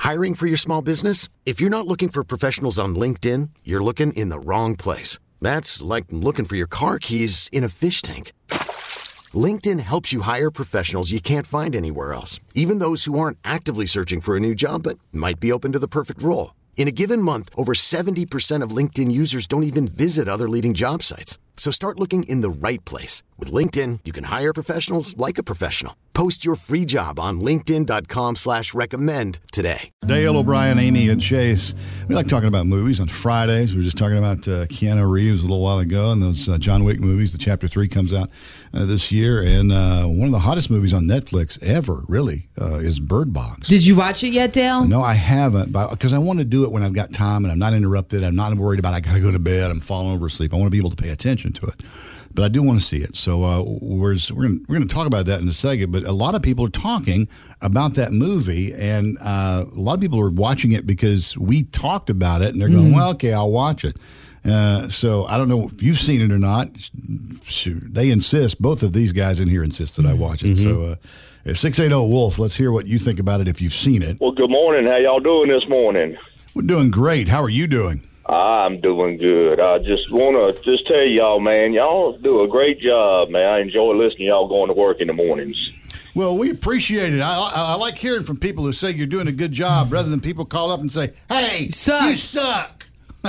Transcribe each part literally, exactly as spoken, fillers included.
Hiring for your small business? If you're not looking for professionals on LinkedIn, you're looking in the wrong place. That's like looking for your car keys in a fish tank. LinkedIn helps you hire professionals you can't find anywhere else, even those who aren't actively searching for a new job but might be open to the perfect role. In a given month, over seventy percent of LinkedIn users don't even visit other leading job sites. So start looking in the right place. With LinkedIn, you can hire professionals like a professional. Post your free job on linkedin.com slash recommend today. Dale, O'Brien, Amy, and Chase. We like talking about movies on Fridays. We were just talking about uh, Keanu Reeves a little while ago and those uh, John Wick movies. The Chapter three comes out uh, this year. And uh, one of the hottest movies on Netflix ever, really, uh, is Bird Box. Did you watch it yet, Dale? No, I haven't, because I want to do it when I've got time and I'm not interrupted. I'm not worried about I got to go to bed. I'm falling over asleep. I want to be able to pay attention to it. But I do want to see it. So uh, we're we're going we're going to talk about that in a second. But a lot of people are talking about that movie, and uh, a lot of people are watching it because we talked about it, and they're going, mm. well, okay, I'll watch it. Uh, so I don't know if you've seen it or not. They insist. Both of these guys in here insist that I watch it. Mm-hmm. So uh, six eighty Wolf, let's hear what you think about it if you've seen it. Well, good morning. How y'all doing this morning? We're doing great. How are you doing? I'm doing good. I just want to just tell y'all, man, y'all do a great job, man. I enjoy listening to y'all going to work in the mornings. Well, we appreciate it. I, I, I like hearing from people who say you're doing a good job rather than people call up and say, hey, you suck. You suck.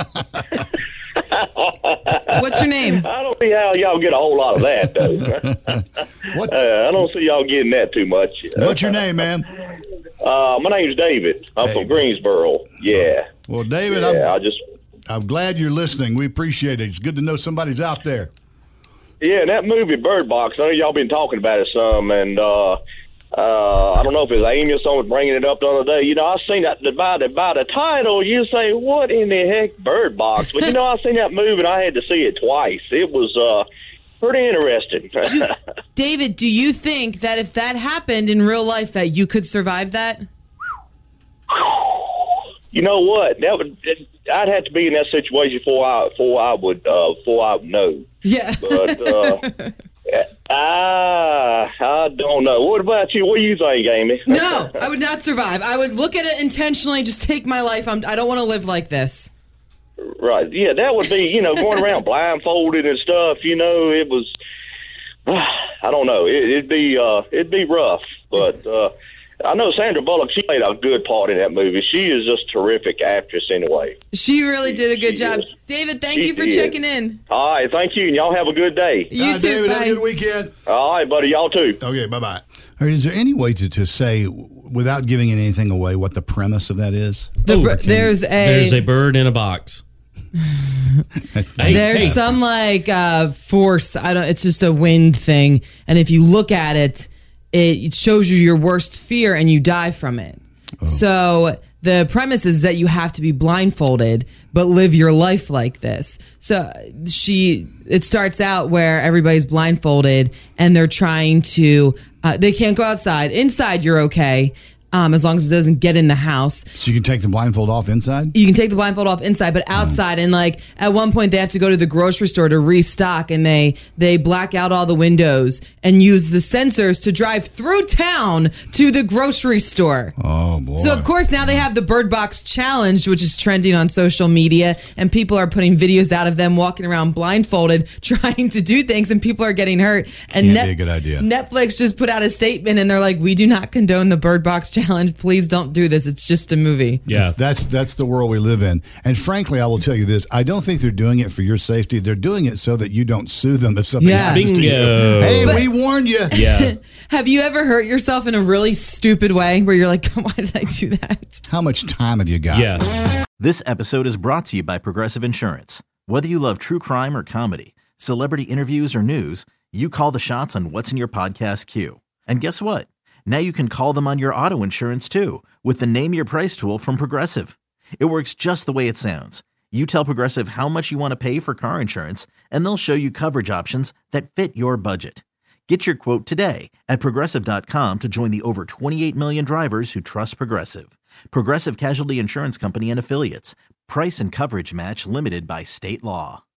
What's your name? I don't see how y'all get a whole lot of that, though. what? Uh, I don't see y'all getting that too much. What's your name, man? Uh, my name's David. I'm hey. from Greensboro. Yeah. Well, David, yeah, I'm, I just... I'm glad you're listening. We appreciate it. It's good to know somebody's out there. Yeah, that movie Bird Box, I know y'all been talking about it some, and uh, uh, I don't know if it's Amy or someone was bringing it up the other day. You know, I seen that by the, by the title, you say, what in the heck, Bird Box? But, you know, I seen that movie, and I had to see it twice. It was uh, pretty interesting. do, David, do you think that if that happened in real life that you could survive that? You know what? That would I'd have to be in that situation before I before I would uh, before I would know. Yeah. But uh, I I don't know. What about you? What do you think, Amy? No, I would not survive. I would look at it intentionally. Just take my life. I'm, I don't want to live like this. Right. Yeah, that would be, you know, going around blindfolded and stuff. You know, it was. Uh, I don't know. It, it'd be uh, it'd be rough, but. Uh, I know Sandra Bullock, she played a good part in that movie. She is just a terrific actress anyway. She really did a good she job. Is. David, thank she you for did. checking in. All right, thank you, and y'all have a good day. You All right, too, David, bye. have a good weekend. All right, buddy, y'all too. Okay, bye-bye. All right, is there any way to, to say, without giving anything away, what the premise of that is? The, oh, there's a There's a bird in a box. hey, there's hey. some, like, uh, force. I don't. It's just a wind thing, and if you look at it, it shows you your worst fear and you die from it. Oh. So the premise is that you have to be blindfolded but live your life like this. So she, it starts out where everybody's blindfolded and they're trying to, uh, they can't go outside. Inside you're okay. Um, as long as it doesn't get in the house. So you can take the blindfold off inside? You can take the blindfold off inside, but outside. Mm. And like at one point they have to go to the grocery store to restock, and they they black out all the windows and use the sensors to drive through town to the grocery store. Oh, boy. So of course now they have the Bird Box Challenge, which is trending on social media, and people are putting videos out of them walking around blindfolded trying to do things, and people are getting hurt. And Can't Net- be a good idea. Netflix just put out a statement, and they're like, we do not condone the Bird Box Challenge. Challenge. Please don't do this. It's just a movie. Yeah, that's, that's that's the world we live in. And frankly, I will tell you this: I don't think they're doing it for your safety. They're doing it so that you don't sue them if something yeah. happens Bingo. to you. Hey, but, we warned you. Yeah. Have you ever hurt yourself in a really stupid way where you're like, why did I do that? How much time have you got? Yeah. This episode is brought to you by Progressive Insurance. Whether you love true crime or comedy, celebrity interviews or news, you call the shots on what's in your podcast queue. And guess what? Now you can call them on your auto insurance, too, with the Name Your Price tool from Progressive. It works just the way it sounds. You tell Progressive how much you want to pay for car insurance, and they'll show you coverage options that fit your budget. Get your quote today at Progressive dot com to join the over twenty-eight million drivers who trust Progressive. Progressive Casualty Insurance Company and Affiliates. Price and coverage match limited by state law.